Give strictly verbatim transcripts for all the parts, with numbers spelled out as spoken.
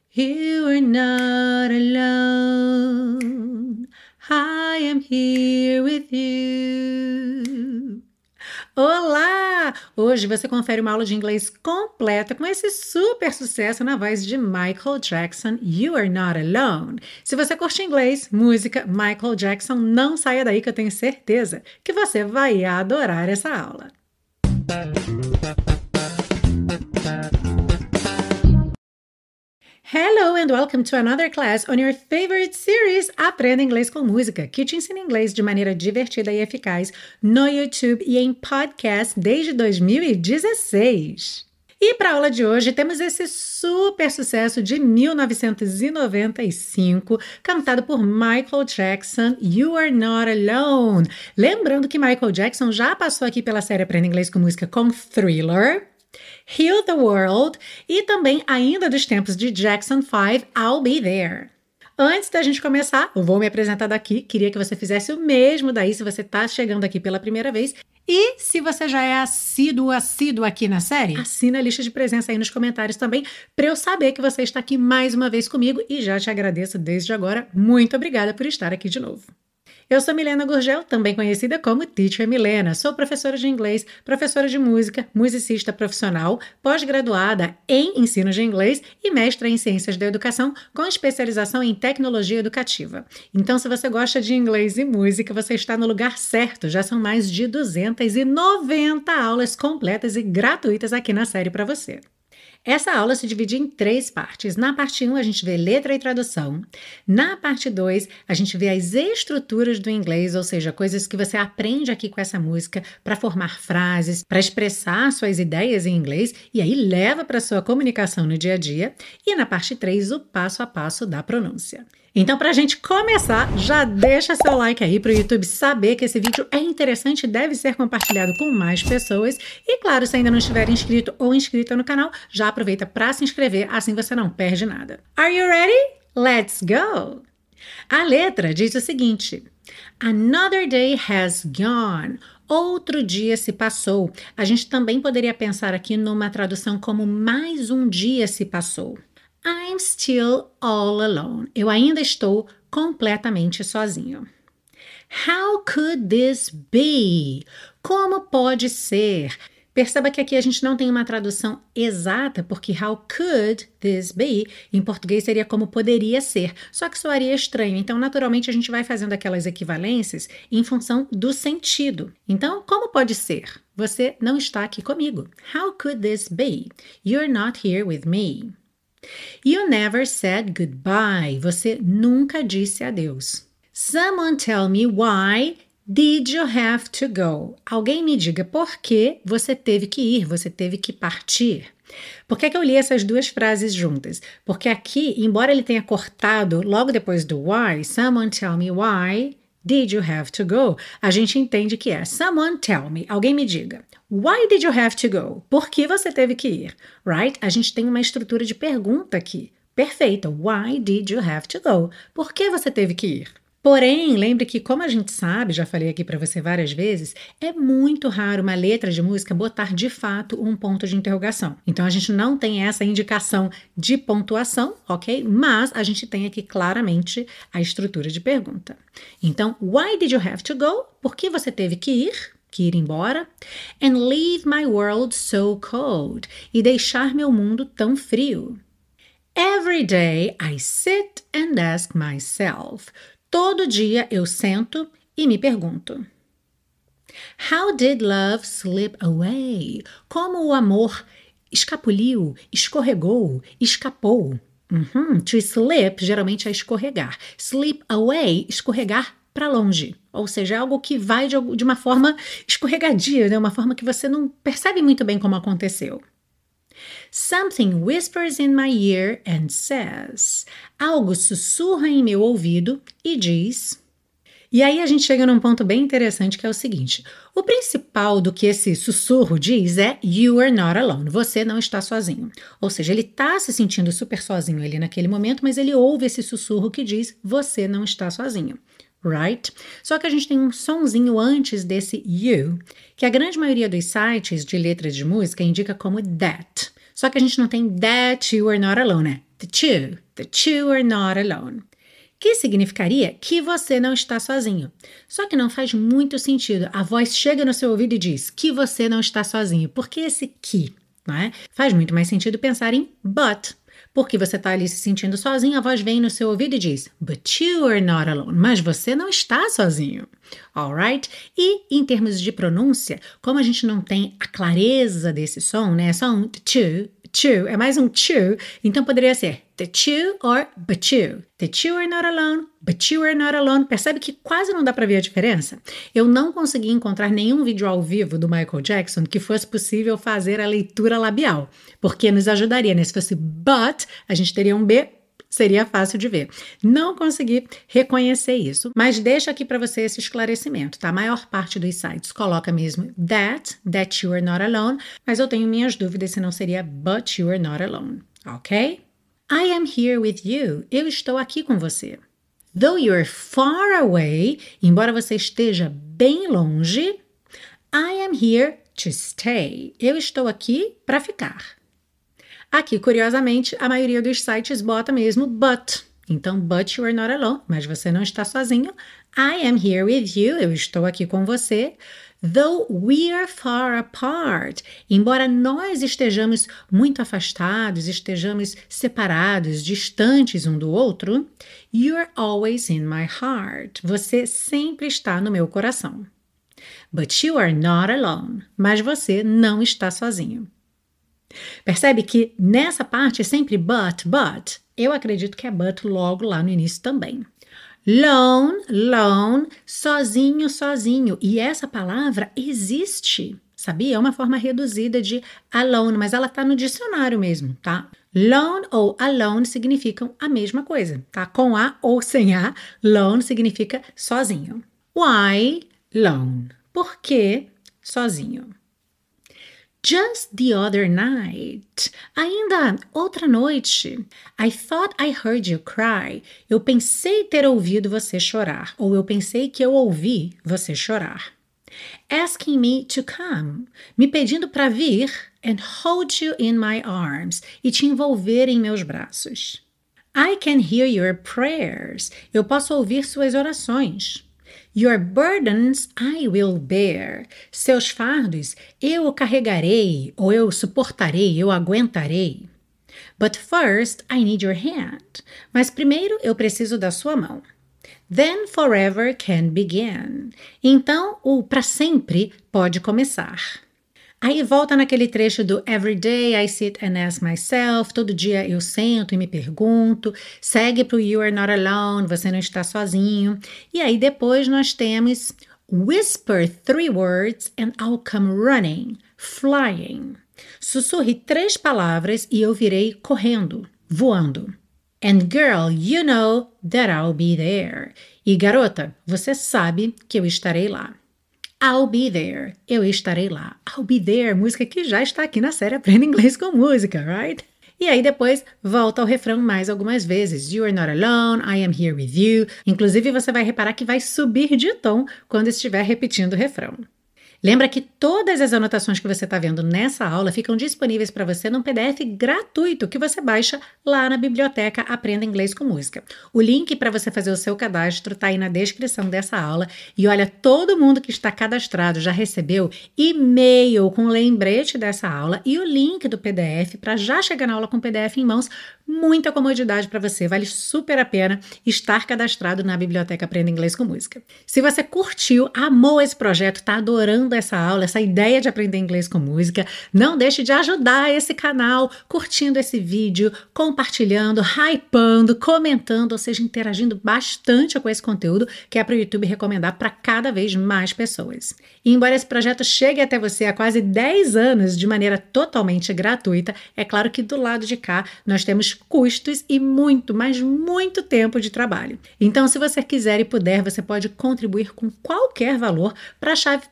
You are not alone. I am here with you. Olá! Hoje você confere uma aula de inglês completa com esse super sucesso na voz de Michael Jackson, You Are Not Alone. Se você curte inglês, música, Michael Jackson, não saia daí que eu tenho certeza que você vai adorar essa aula. Hello and welcome to another class on your favorite series Aprenda Inglês com Música, que te ensina inglês de maneira divertida e eficaz no YouTube e em podcast desde dois mil e dezesseis. E para a aula de hoje temos esse super sucesso de mil novecentos e noventa e cinco, cantado por Michael Jackson, You Are Not Alone. Lembrando que Michael Jackson já passou aqui pela série Aprenda Inglês com Música com Thriller, Heal the World e também ainda dos tempos de Jackson five, I'll Be There. Antes da gente começar, eu vou me apresentar daqui, queria que você fizesse o mesmo daí se você está chegando aqui pela primeira vez. E se você já é assíduo, assíduo aqui na série, assina a lista de presença aí nos comentários também, para eu saber que você está aqui mais uma vez comigo e já te agradeço desde agora. Muito obrigada por estar aqui de novo. Eu sou Milena Gurgel, também conhecida como Teacher Milena. Sou professora de inglês, professora de música, musicista profissional, pós-graduada em ensino de inglês e mestra em ciências da educação com especialização em tecnologia educativa. Então, se você gosta de inglês e música, você está no lugar certo. Já são mais de duzentas e noventa aulas completas e gratuitas aqui na série para você. Essa aula se divide em três partes. Na parte um, a gente vê letra e tradução. Na parte dois, a gente vê as estruturas do inglês, ou seja, coisas que você aprende aqui com essa música para formar frases, para expressar suas ideias em inglês e aí leva para sua comunicação no dia a dia. E na parte três, o passo a passo da pronúncia. Então, para a gente começar, já deixa seu like aí para o YouTube saber que esse vídeo é interessante e deve ser compartilhado com mais pessoas. E claro, se ainda não estiver inscrito ou inscrita no canal, já aproveita para se inscrever, assim você não perde nada. Are you ready? Let's go! A letra diz o seguinte: Another day has gone. Outro dia se passou. A gente também poderia pensar aqui numa tradução como mais um dia se passou. I'm still all alone. Eu ainda estou completamente sozinho. How could this be? Como pode ser? Perceba que aqui a gente não tem uma tradução exata, porque how could this be? Em português seria como poderia ser, só que soaria estranho. Então, naturalmente, a gente vai fazendo aquelas equivalências em função do sentido. Então, como pode ser? Você não está aqui comigo. How could this be? You're not here with me. You never said goodbye. Você nunca disse adeus. Someone tell me why did you have to go? Alguém me diga por que você teve que ir, você teve que partir. Por que, que eu li essas duas frases juntas? Porque aqui, embora ele tenha cortado logo depois do why, someone tell me why did you have to go? A gente entende que é someone tell me, alguém me diga. Why did you have to go? Por que você teve que ir? Right? A gente tem uma estrutura de pergunta aqui. Perfeita. Why did you have to go? Por que você teve que ir? Porém, lembre que, como a gente sabe, já falei aqui para você várias vezes, é muito raro uma letra de música botar de fato um ponto de interrogação. Então, a gente não tem essa indicação de pontuação, ok? Mas a gente tem aqui claramente a estrutura de pergunta. Então, why did you have to go? Por que você teve que ir? Que ir embora? And leave my world so cold. E deixar meu mundo tão frio. Every day I sit and ask myself. Todo dia eu sento e me pergunto. How did love slip away? Como o amor escapuliu, escorregou, escapou. Uhum. To slip geralmente é escorregar. Slip away, escorregar para longe. Ou seja, é algo que vai de, de uma forma escorregadia, né? Uma forma que você não percebe muito bem como aconteceu. Something whispers in my ear and says. Algo sussurra em meu ouvido e diz. E aí a gente chega num ponto bem interessante que é o seguinte. O principal do que esse sussurro diz é You are not alone. Você não está sozinho. Ou seja, ele está se sentindo super sozinho ali naquele momento, mas ele ouve esse sussurro que diz Você não está sozinho. Right? Só que a gente tem um sonzinho antes desse you, que a grande maioria dos sites de letras de música indica como that. Só que a gente não tem that you are not alone, é the two, the two are not alone. Que significaria que você não está sozinho. Só que não faz muito sentido. A voz chega no seu ouvido e diz que você não está sozinho. Por que esse que? Não é? Faz muito mais sentido pensar em but. Porque você está ali se sentindo sozinho, a voz vem no seu ouvido e diz but you are not alone. Mas você não está sozinho. Alright? E em termos de pronúncia, como a gente não tem a clareza desse som, né? É só um two, two, é mais um two, então poderia ser the two or but you. The two are not alone, but you are not alone. Percebe que quase não dá para ver a diferença? Eu não consegui encontrar nenhum vídeo ao vivo do Michael Jackson que fosse possível fazer a leitura labial, porque nos ajudaria, né? Se fosse but, a gente teria um B, seria fácil de ver. Não consegui reconhecer isso, mas deixo aqui para você esse esclarecimento, tá? A maior parte dos sites coloca mesmo that, that you are not alone, mas eu tenho minhas dúvidas se não seria but you are not alone, ok? I am here with you. Eu estou aqui com você. Though you're far away, embora você esteja bem longe, I am here to stay. Eu estou aqui para ficar. Aqui, curiosamente, a maioria dos sites bota mesmo but. Então, but you are not alone, mas você não está sozinho. I am here with you. Eu estou aqui com você. Though we are far apart, embora nós estejamos muito afastados, estejamos separados, distantes um do outro, you're always in my heart. Você sempre está no meu coração. But you are not alone. Mas você não está sozinho. Percebe que nessa parte é sempre but, but. Eu acredito que é but logo lá no início também. Lone, lone, sozinho, sozinho. E essa palavra existe, sabia? É uma forma reduzida de alone, mas ela está no dicionário mesmo, tá? Lone ou alone significam a mesma coisa, tá? Com A ou sem A, lone significa sozinho. Why lone? Por que sozinho? Just the other night. Ainda outra noite. I thought I heard you cry. Eu pensei ter ouvido você chorar. Ou eu pensei que eu ouvi você chorar. Asking me to come. Me pedindo para vir and hold you in my arms. E te envolver em meus braços. I can hear your prayers. Eu posso ouvir suas orações. Your burdens I will bear. Seus fardos eu carregarei, ou eu suportarei, eu aguentarei. But first I need your hand. Mas primeiro eu preciso da sua mão. Then forever can begin. Então o para sempre pode começar. Aí volta naquele trecho do Every day I sit and ask myself. Todo dia eu sento e me pergunto. Segue pro You are not alone. Você não está sozinho. E aí depois nós temos Whisper three words and I'll come running, flying. Sussurre três palavras e eu virei correndo, voando. And girl, you know that I'll be there. E garota, você sabe que eu estarei lá. I'll be there. Eu estarei lá. I'll be there. Música que já está aqui na série Aprenda Inglês com Música, right? E aí depois volta ao refrão mais algumas vezes. You are not alone. I am here with you. Inclusive você vai reparar que vai subir de tom quando estiver repetindo o refrão. Lembra que todas as anotações que você está vendo nessa aula ficam disponíveis para você num P D F gratuito que você baixa lá na biblioteca Aprenda Inglês com Música. O link para você fazer o seu cadastro está aí na descrição dessa aula. E olha, todo mundo que está cadastrado já recebeu e-mail com lembrete dessa aula e o link do P D F para já chegar na aula com o P D F em mãos. Muita comodidade para você, vale super a pena estar cadastrado na biblioteca Aprenda Inglês com Música. Se você curtiu, amou esse projeto, está adorando essa aula, essa ideia de aprender inglês com música, não deixe de ajudar esse canal, curtindo esse vídeo, compartilhando, hypando, comentando, ou seja, interagindo bastante com esse conteúdo que é para o YouTube recomendar para cada vez mais pessoas. E embora esse projeto chegue até você há quase dez anos de maneira totalmente gratuita, é claro que do lado de cá nós temos custos e muito, mas muito tempo de trabalho. Então, se você quiser e puder, você pode contribuir com qualquer valor para a chave Pix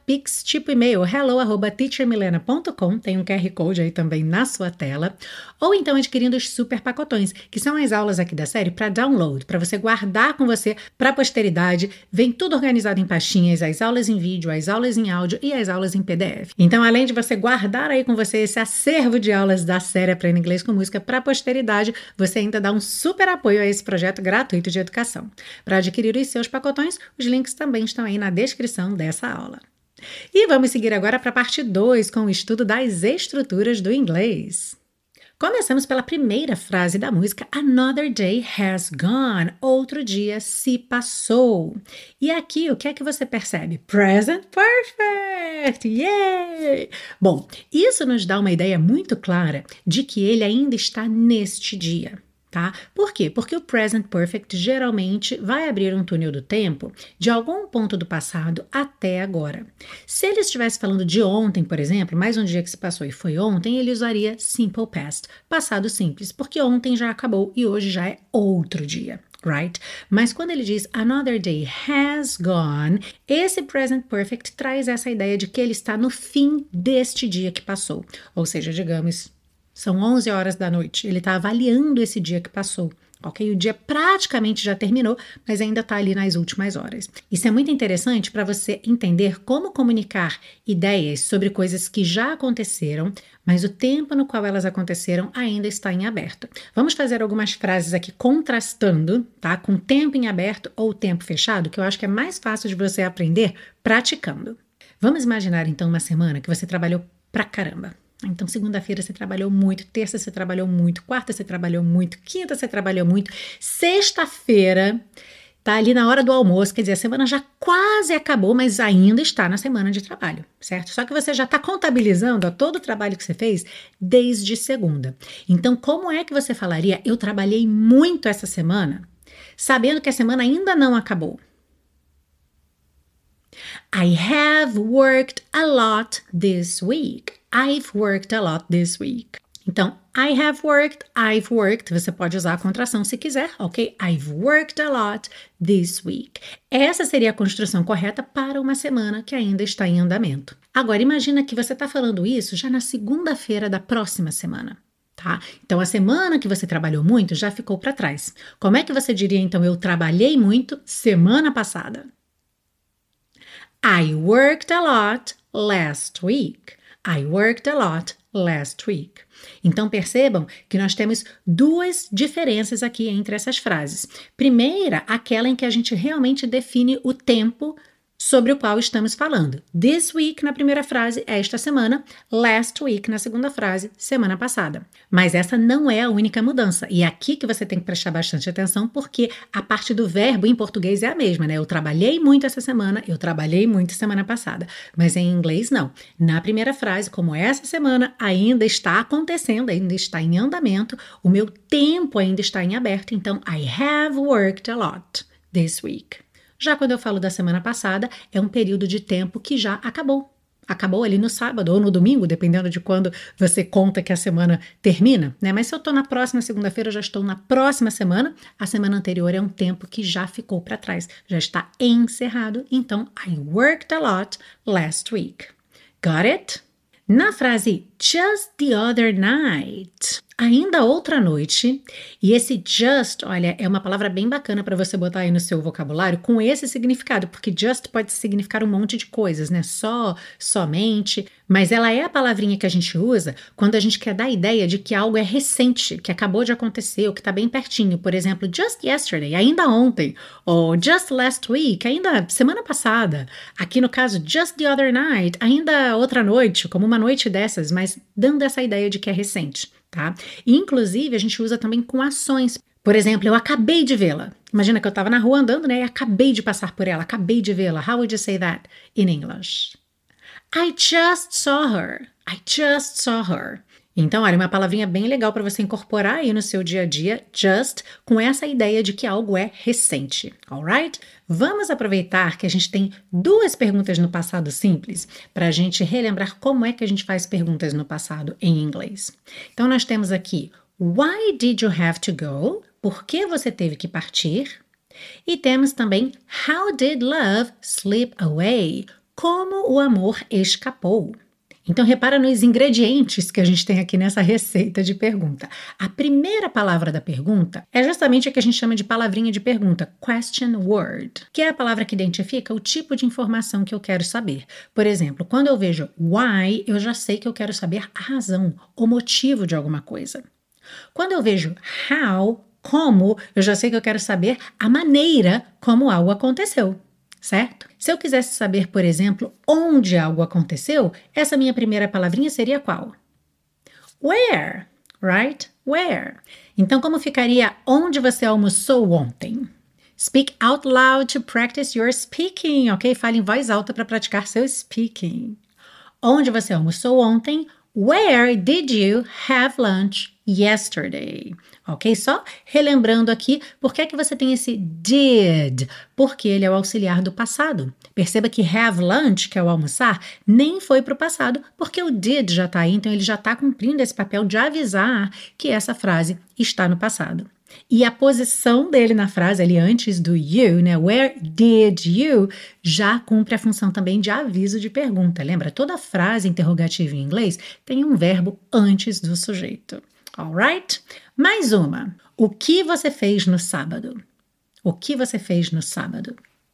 tipo e-mail hello arroba teacher milena ponto com, tem um Q R Code aí também na sua tela, ou então adquirindo os super pacotões, que são as aulas aqui da série para download, para você guardar com você para a posteridade. Vem tudo organizado em pastinhas, as aulas em vídeo, as aulas em áudio e as aulas em P D F. Então, além de você guardar aí com você esse acervo de aulas da série Aprenda Inglês com Música para a posteridade, você ainda dá um super apoio a esse projeto gratuito de educação. Para adquirir os seus pacotões, os links também estão aí na descrição dessa aula. E vamos seguir agora para a parte dois com o estudo das estruturas do inglês. Começamos pela primeira frase da música Another day has gone. Outro dia se passou. E aqui, o que é que você percebe? Present perfect! Yay! Bom, isso nos dá uma ideia muito clara de que ele ainda está neste dia. Tá? Por quê? Porque o present perfect geralmente vai abrir um túnel do tempo de algum ponto do passado até agora. Se ele estivesse falando de ontem, por exemplo, mais um dia que se passou e foi ontem, ele usaria simple past, passado simples, porque ontem já acabou e hoje já é outro dia. Right? Mas quando ele diz another day has gone, esse present perfect traz essa ideia de que ele está no fim deste dia que passou. Ou seja, digamos, são onze horas da noite, ele está avaliando esse dia que passou, ok? O dia praticamente já terminou, mas ainda está ali nas últimas horas. Isso é muito interessante para você entender como comunicar ideias sobre coisas que já aconteceram, mas o tempo no qual elas aconteceram ainda está em aberto. Vamos fazer algumas frases aqui contrastando, tá? Com tempo em aberto ou tempo fechado, que eu acho que é mais fácil de você aprender praticando. Vamos imaginar então uma semana que você trabalhou pra caramba. Então, segunda-feira você trabalhou muito, terça você trabalhou muito, quarta você trabalhou muito, quinta você trabalhou muito, sexta-feira tá ali na hora do almoço, quer dizer, a semana já quase acabou, mas ainda está na semana de trabalho, certo? Só que você já está contabilizando ó, todo o trabalho que você fez desde segunda. Então, como é que você falaria, eu trabalhei muito essa semana, sabendo que a semana ainda não acabou? I have worked a lot this week. I've worked a lot this week. Então, I have worked, I've worked, você pode usar a contração se quiser, ok? I've worked a lot this week. Essa seria a construção correta para uma semana que ainda está em andamento. Agora, imagina que você está falando isso já na segunda-feira da próxima semana. Tá? Então, a semana que você trabalhou muito já ficou para trás. Como é que você diria, então, eu trabalhei muito semana passada? I worked a lot last week. I worked a lot last week. Então, percebam que nós temos duas diferenças aqui entre essas frases. Primeira, aquela em que a gente realmente define o tempo sobre o qual estamos falando. This week na primeira frase, esta semana. Last week na segunda frase, semana passada. Mas essa não é a única mudança. E é aqui que você tem que prestar bastante atenção, porque a parte do verbo em português é a mesma, né? Eu trabalhei muito essa semana, eu trabalhei muito semana passada. Mas em inglês, não. Na primeira frase, como essa semana ainda está acontecendo, ainda está em andamento, o meu tempo ainda está em aberto, então I have worked a lot this week. Já quando eu falo da semana passada, é um período de tempo que já acabou. Acabou ali no sábado ou no domingo, dependendo de quando você conta que a semana termina, né? Mas se eu estou na próxima segunda-feira, eu já estou na próxima semana. A semana anterior é um tempo que já ficou para trás, já está encerrado. Então, I worked a lot last week. Got it? Na frase just the other night, ainda outra noite, e esse just, olha, é uma palavra bem bacana para você botar aí no seu vocabulário com esse significado, porque just pode significar um monte de coisas, né? Só, somente, mas ela é a palavrinha que a gente usa quando a gente quer dar a ideia de que algo é recente, que acabou de acontecer, ou que está bem pertinho. Por exemplo, just yesterday, ainda ontem, ou just last week, ainda semana passada. Aqui no caso, just the other night, ainda outra noite, como uma noite dessas, mas dando essa ideia de que é recente. Tá? E, inclusive, a gente usa também com ações. Por exemplo, eu acabei de vê-la. Imagina que eu estava na rua andando, né? E acabei de passar por ela, acabei de vê-la. How would you say that in English? I just saw her. I just saw her. Então, olha, uma palavrinha bem legal para você incorporar aí no seu dia a dia, just, com essa ideia de que algo é recente, alright? Vamos aproveitar que a gente tem duas perguntas no passado simples para a gente relembrar como é que a gente faz perguntas no passado em inglês. Então, nós temos aqui, why did you have to go? Por que você teve que partir? E temos também, how did love slip away? Como o amor escapou. Então, repara nos ingredientes que a gente tem aqui nessa receita de pergunta. A primeira palavra da pergunta é justamente a que a gente chama de palavrinha de pergunta, question word, que é a palavra que identifica o tipo de informação que eu quero saber. Por exemplo, quando eu vejo why, eu já sei que eu quero saber a razão, o motivo de alguma coisa. Quando eu vejo how, como, eu já sei que eu quero saber a maneira como algo aconteceu. Certo? Se eu quisesse saber, por exemplo, onde algo aconteceu, essa minha primeira palavrinha seria qual? Where, right? Where. Então, como ficaria onde você almoçou ontem? Speak out loud to practice your speaking, ok? Fale em voz alta para praticar seu speaking. Onde você almoçou ontem? Where did you have lunch yesterday? Ok? Só relembrando aqui, por que é que você tem esse did? Porque ele é o auxiliar do passado. Perceba que have lunch, que é o almoçar, nem foi para o passado, porque o did já está aí, então ele já está cumprindo esse papel de avisar que essa frase está no passado. E a posição dele na frase, ali antes do you, né? Where did you? Já cumpre a função também de aviso de pergunta. Lembra? Toda frase interrogativa em inglês tem um verbo antes do sujeito. Alright? Mais uma. O que você fez no sábado? O que você fez no sábado?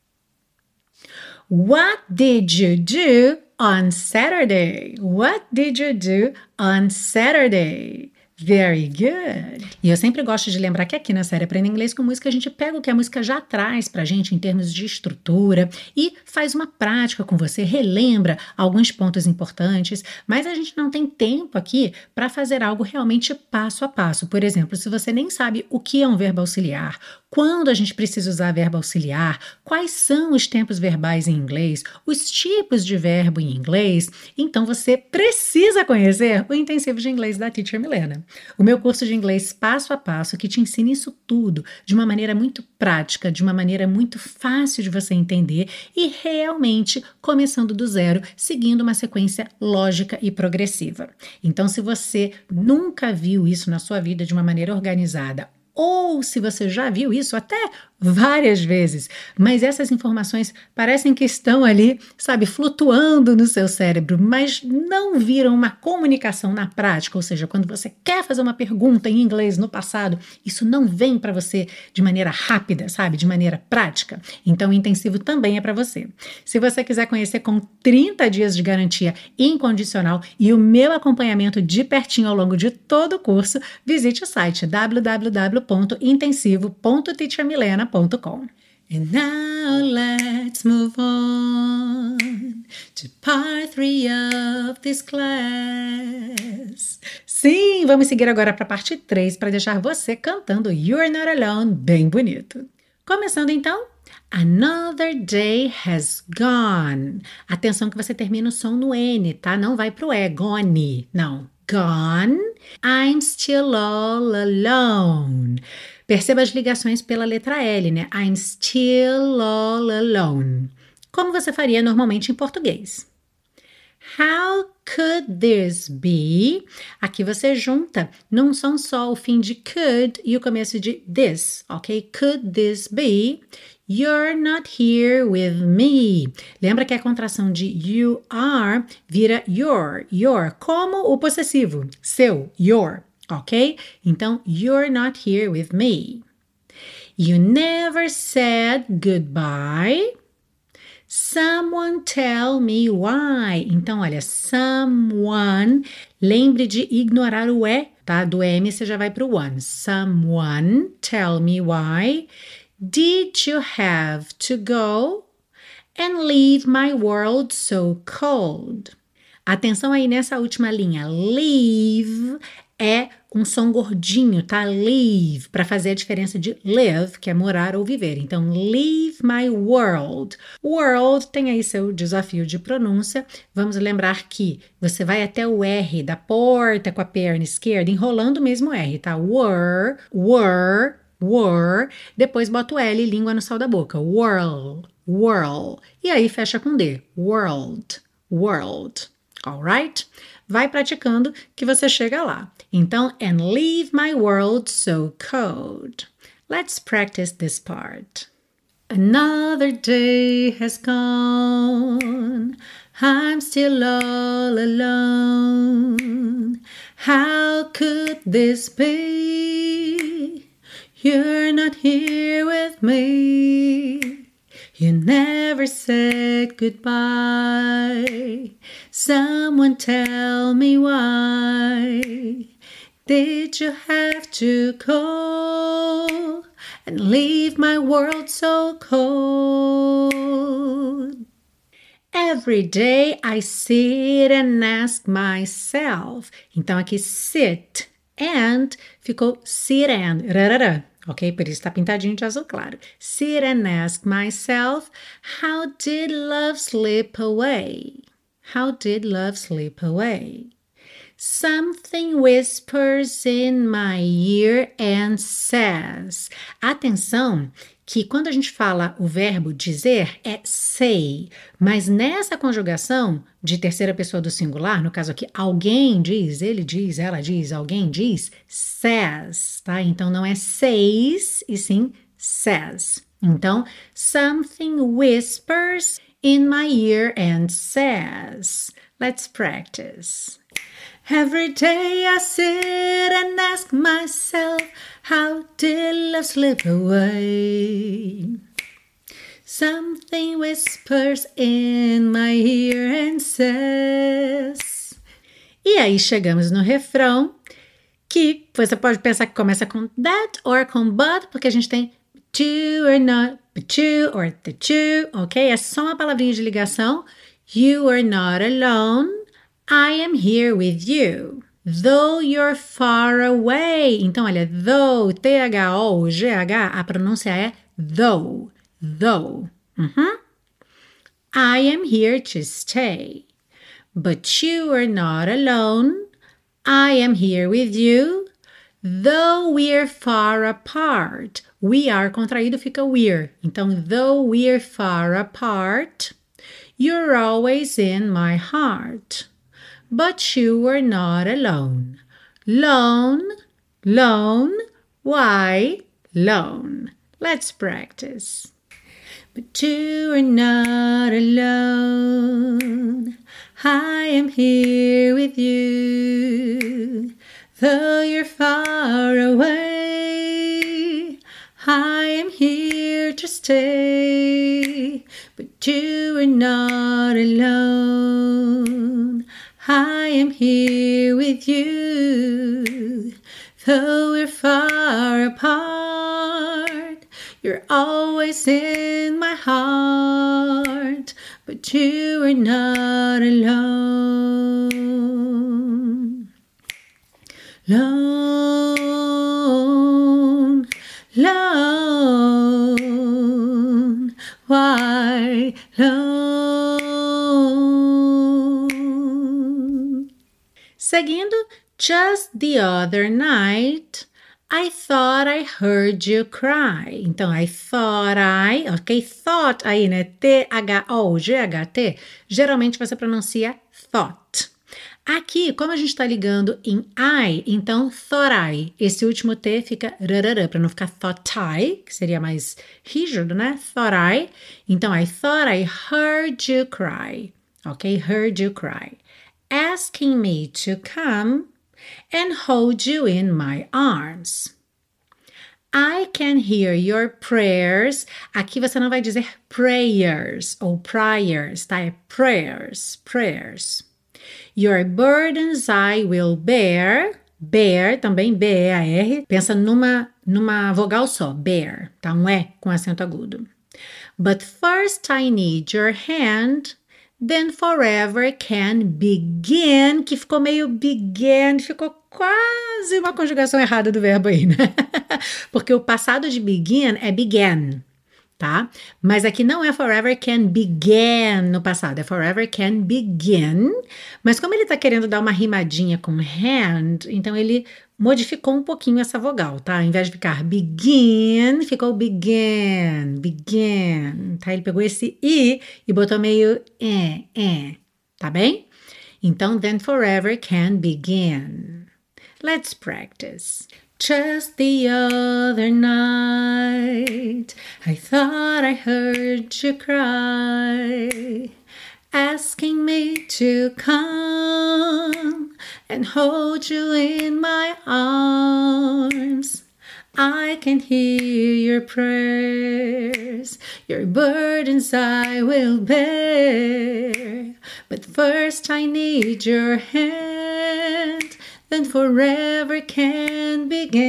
What did you do on Saturday? What did you do on Saturday? Very good! E eu sempre gosto de lembrar que aqui na série Aprenda Inglês com Música a gente pega o que a música já traz pra gente em termos de estrutura e faz uma prática com você, relembra alguns pontos importantes, mas a gente não tem tempo aqui para fazer algo realmente passo a passo. Por exemplo, se você nem sabe o que é um verbo auxiliar, quando a gente precisa usar verbo auxiliar, quais são os tempos verbais em inglês, os tipos de verbo em inglês, então você precisa conhecer o intensivo de inglês da Teacher Milena. O meu curso de inglês passo a passo que te ensina isso tudo de uma maneira muito prática, de uma maneira muito fácil de você entender e realmente começando do zero, seguindo uma sequência lógica e progressiva. Então, se você nunca viu isso na sua vida de uma maneira organizada, ou se você já viu isso até várias vezes, mas essas informações parecem que estão ali, sabe, flutuando no seu cérebro, mas não viram uma comunicação na prática, ou seja, quando você quer fazer uma pergunta em inglês no passado, isso não vem para você de maneira rápida, sabe, de maneira prática. Então o intensivo também é para você. Se você quiser conhecer com trinta dias de garantia incondicional e o meu acompanhamento de pertinho ao longo de todo o curso, visite o site w w w ponto intensivo ponto teacher milena ponto com. And now let's move on to part three of this class. Sim, vamos seguir agora para a parte três para deixar você cantando You're Not Alone bem bonito. Começando então, Another day has gone. Atenção que você termina o som no N, tá? Não vai pro E, gone, não. Gone, I'm still all alone. Perceba as ligações pela letra L, né? I'm still all alone. Como você faria normalmente em português? How could this be? Aqui você junta num som só o fim de could e o começo de this, ok? Could this be? You're not here with me. Lembra que a contração de you are vira your, your, como o possessivo, seu, your, ok? Então, you're not here with me. You never said goodbye. Someone tell me why. Então, olha, someone, lembre de ignorar o E, tá? Do M você já vai para o one. Someone tell me why. Did you have to go and leave my world so cold? Atenção aí nessa última linha. Leave é um som gordinho, tá? Leave, para fazer a diferença de live, que é morar ou viver. Então, leave my world. World tem aí seu desafio de pronúncia. Vamos lembrar que você vai até o R da porta com a perna esquerda, enrolando o mesmo R, tá? Were, were, were. Depois bota o L, língua no céu da boca. Whirl, whirl. E aí fecha com D. World, world. Alright? Vai praticando que você chega lá. Então, and leave my world so cold. Let's practice this part. Another day has gone. I'm still all alone. How could this be? You're not here with me. You never said goodbye. Someone tell me why. Did you have to go and leave my world so cold? Every day I sit and ask myself. Então aqui sit and ficou sit and, rarara, ok? Por isso está pintadinho de azul claro. Sit and ask myself, how did love slip away? How did love slip away? Something whispers in my ear and says. Atenção que quando a gente fala o verbo dizer é say, mas nessa conjugação de terceira pessoa do singular, no caso aqui, alguém diz, ele diz, ela diz, alguém diz, says, tá? Então não é says e sim says. Então, something whispers in my ear and says. Let's practice. Every day I sit and ask myself, how did love slip away? Something whispers in my ear and says. E aí chegamos no refrão, que você pode pensar que começa com that or com but, porque a gente tem to or not, but to or the to, ok? É só uma palavrinha de ligação. You are not alone. I am here with you. Though you're far away. Então, olha, though, T H O G H, a pronúncia é though. Though. Uhum. I am here to stay. But you are not alone. I am here with you. Though we're far apart. We are contraído fica we're. Então, though we're far apart, you're always in my heart. But you were not alone. Lone, lone, why lone? Let's practice. But you are not alone. I am here with you. Though you're far away, I am here to stay. But you are not alone. I am here with you. Though we're far apart, you're always in my heart. But you are not alone. Lone, lone, why lone? Seguindo, just the other night, I thought I heard you cry. Então, I thought I, ok? Thought aí, né? T H O G H T. Geralmente você pronuncia thought. Aqui, como a gente está ligando em I, então thought I. Esse último T fica rarará, para não ficar thought I, que seria mais rígido, né? Thought I. Então, I thought I heard you cry. Ok? Heard you cry. Asking me to come and hold you in my arms. I can hear your prayers. Aqui você não vai dizer prayers ou prayers, tá? É prayers, prayers. Your burdens I will bear. Bear, também B E A R. Pensa numa, numa vogal só, bear, tá? Um E com acento agudo. But first I need your hand. Then forever can begin, que ficou meio began, ficou quase uma conjugação errada do verbo aí, né? Porque o passado de begin é began, tá? Mas aqui não é forever can begin no passado, é forever can begin. Mas como ele tá querendo dar uma rimadinha com hand, então ele modificou um pouquinho essa vogal, tá? Ao invés de ficar begin, ficou begin, begin, tá? Ele pegou esse I e botou meio é, é, tá bem? Então, then forever can begin. Let's practice. Just the other night, night, I thought I heard you cry, asking me to come and hold you in my arms. I can hear your prayers, your burdens I will bear. But first I need your hand, then forever can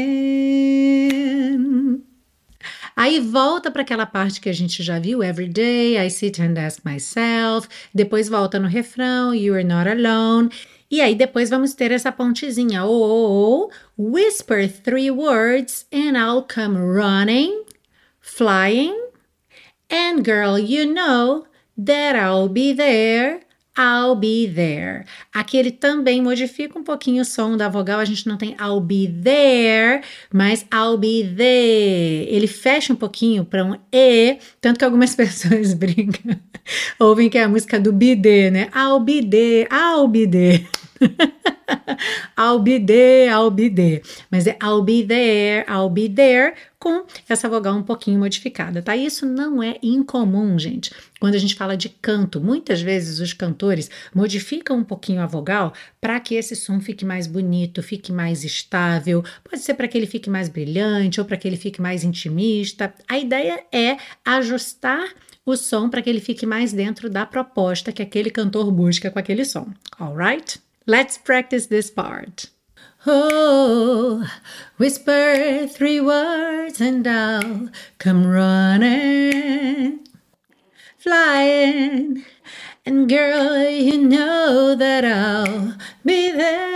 begin. Aí volta para aquela parte que a gente já viu, every day I sit and ask myself, depois volta no refrão, you are not alone, e aí depois vamos ter essa pontezinha, oh, oh, oh, whisper three words and I'll come running, flying, and girl, you know that I'll be there, I'll be there. Aqui ele também modifica um pouquinho o som da vogal, a gente não tem I'll be there, mas I'll be there. Ele fecha um pouquinho para um E, tanto que algumas pessoas brincam, ouvem que é a música do Bidê, né? I'll be there, I'll be there. I'll be there, I'll be there. Mas é I'll be there, I'll be there, com essa vogal um pouquinho modificada, tá? Isso não é incomum, gente. Quando a gente fala de canto, muitas vezes os cantores modificam um pouquinho a vogal para que esse som fique mais bonito, fique mais estável. Pode ser para que ele fique mais brilhante ou para que ele fique mais intimista. A ideia é ajustar o som para que ele fique mais dentro da proposta que aquele cantor busca com aquele som. Alright? Let's practice this part. Oh, whisper three words and I'll come running, flying, and girl, you know that I'll be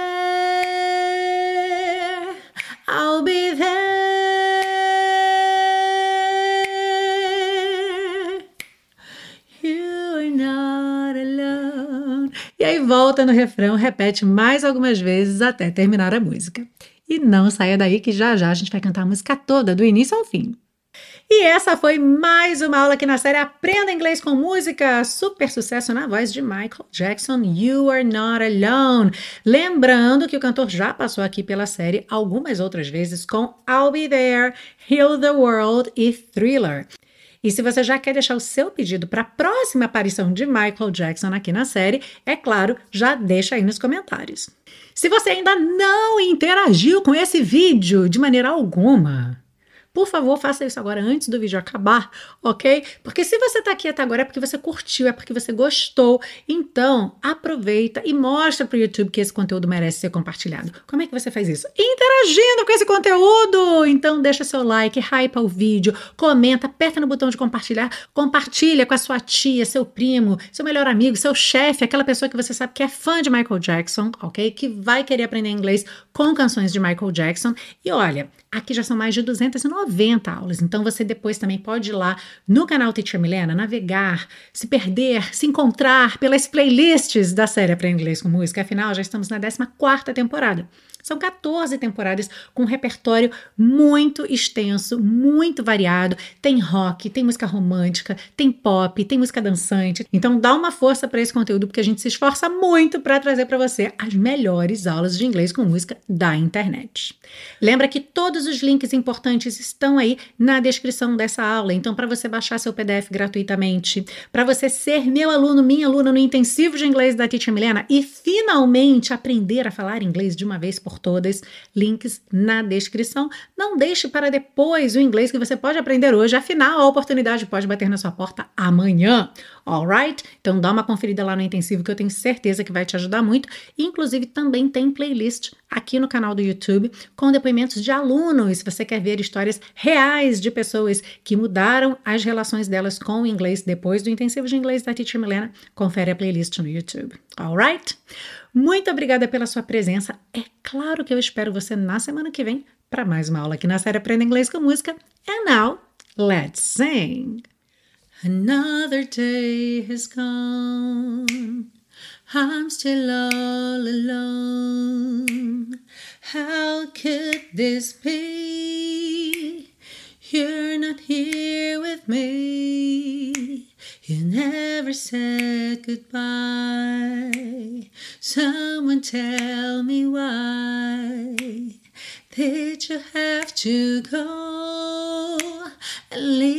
there, I'll be there, you are not alone. E aí volta no refrão, repete mais algumas vezes até terminar a música. E não saia daí que já já a gente vai cantar a música toda, do início ao fim. E essa foi mais uma aula aqui na série Aprenda Inglês com Música, super sucesso na voz de Michael Jackson, You Are Not Alone. Lembrando que o cantor já passou aqui pela série algumas outras vezes com I'll Be There, Heal the World e Thriller. E se você já quer deixar o seu pedido para a próxima aparição de Michael Jackson aqui na série, é claro, já deixa aí nos comentários. Se você ainda não interagiu com esse vídeo de maneira alguma, por favor, faça isso agora antes do vídeo acabar, ok? Porque se você está aqui até agora é porque você curtiu, é porque você gostou. Então, aproveita e mostra para o YouTube que esse conteúdo merece ser compartilhado. Como é que você faz isso? Interagindo com esse conteúdo! Então, deixa seu like, hypa o vídeo, comenta, aperta no botão de compartilhar, compartilha com a sua tia, seu primo, seu melhor amigo, seu chefe, aquela pessoa que você sabe que é fã de Michael Jackson, ok? Que vai querer aprender inglês com canções de Michael Jackson. E olha, aqui já são mais de duzentas e noventa aulas, então você depois também pode ir lá no canal Teacher Milena, navegar, se perder, se encontrar pelas playlists da série Aprenda Inglês com Música, afinal já estamos na décima quarta temporada. São quatorze temporadas com um repertório muito extenso, muito variado. Tem rock, tem música romântica, tem pop, tem música dançante. Então dá uma força para esse conteúdo porque a gente se esforça muito para trazer para você as melhores aulas de inglês com música da internet. Lembra que todos os links importantes estão aí na descrição dessa aula. Então para você baixar seu P D F gratuitamente, para você ser meu aluno, minha aluna no intensivo de inglês da Teacher Milena e finalmente aprender a falar inglês de uma vez por todas, links na descrição. Não deixe para depois o inglês que você pode aprender hoje, afinal a oportunidade pode bater na sua porta amanhã, alright? Então dá uma conferida lá no intensivo que eu tenho certeza que vai te ajudar muito. Inclusive também tem playlist aqui no canal do YouTube com depoimentos de alunos, se você quer ver histórias reais de pessoas que mudaram as relações delas com o inglês depois do intensivo de inglês da Teacher Milena, confere a playlist no YouTube, alright? Muito obrigada pela sua presença. É claro que eu espero você na semana que vem para mais uma aula aqui na série Aprenda Inglês com Música. And now, let's sing! Another day has gone, I'm still all alone. How could this be? You're not here with me. You never said goodbye. Someone tell me why did you have to go and leave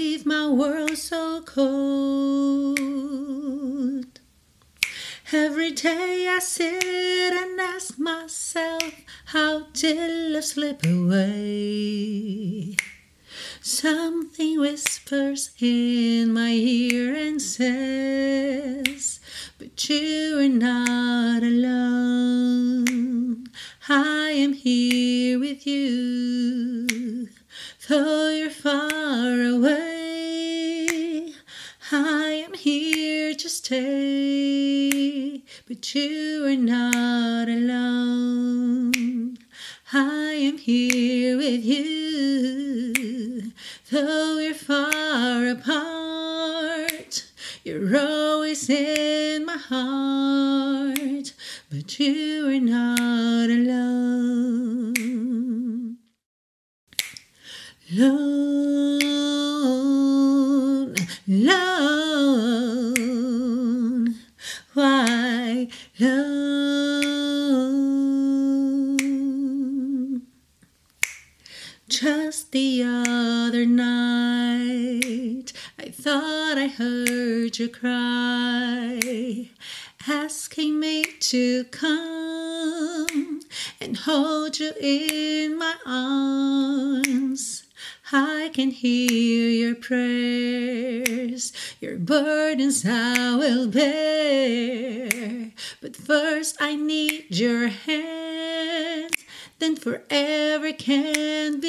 cold. Every day I sit and ask myself, how did love slip away? Something whispers in my ear and says, but you are not alone. I am here with you, though you're far away. I am here to stay, but you are not alone. I am here with you, though we're far apart. You're always in my heart, but you are not alone. Lone, lone, why lone? Just the other night, I thought I heard you cry, asking me to come and hold you in my arms. I can hear your prayers, your burdens I will bear. But first I need your hand, then forever can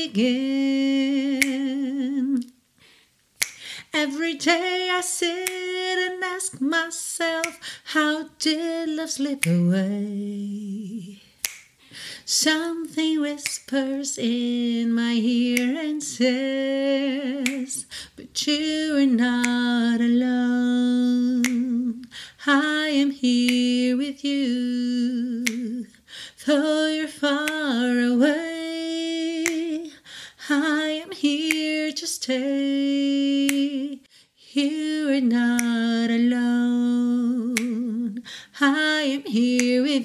begin. Every day I sit and ask myself, how did love slip away? Something whispers in my ear and says, but you are not alone. I am here with you, though you're far away. I am here to stay. You are not alone. I am here with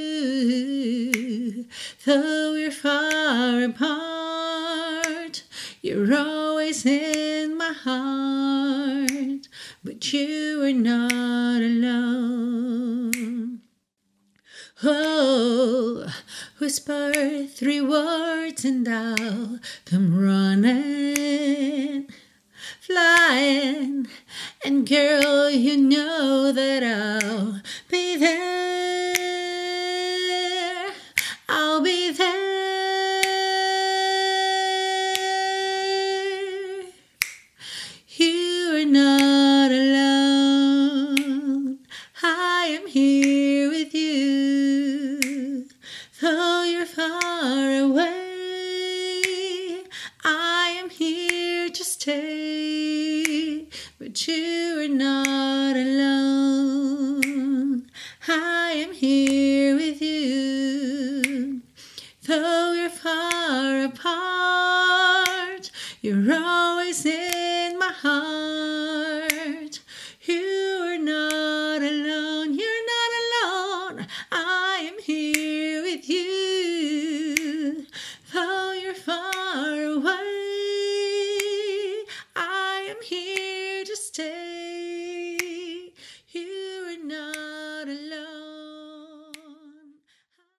you, though we're far apart. You're always in my heart, but you are not alone. Oh, whisper three words and I'll come running, flying, and girl, you know that I'll be there. I'll be there. You are not alone. I am here with you, though you're far away. I am here to stay, but you are not alone. I am here with you, though you're far apart. You're always in my heart,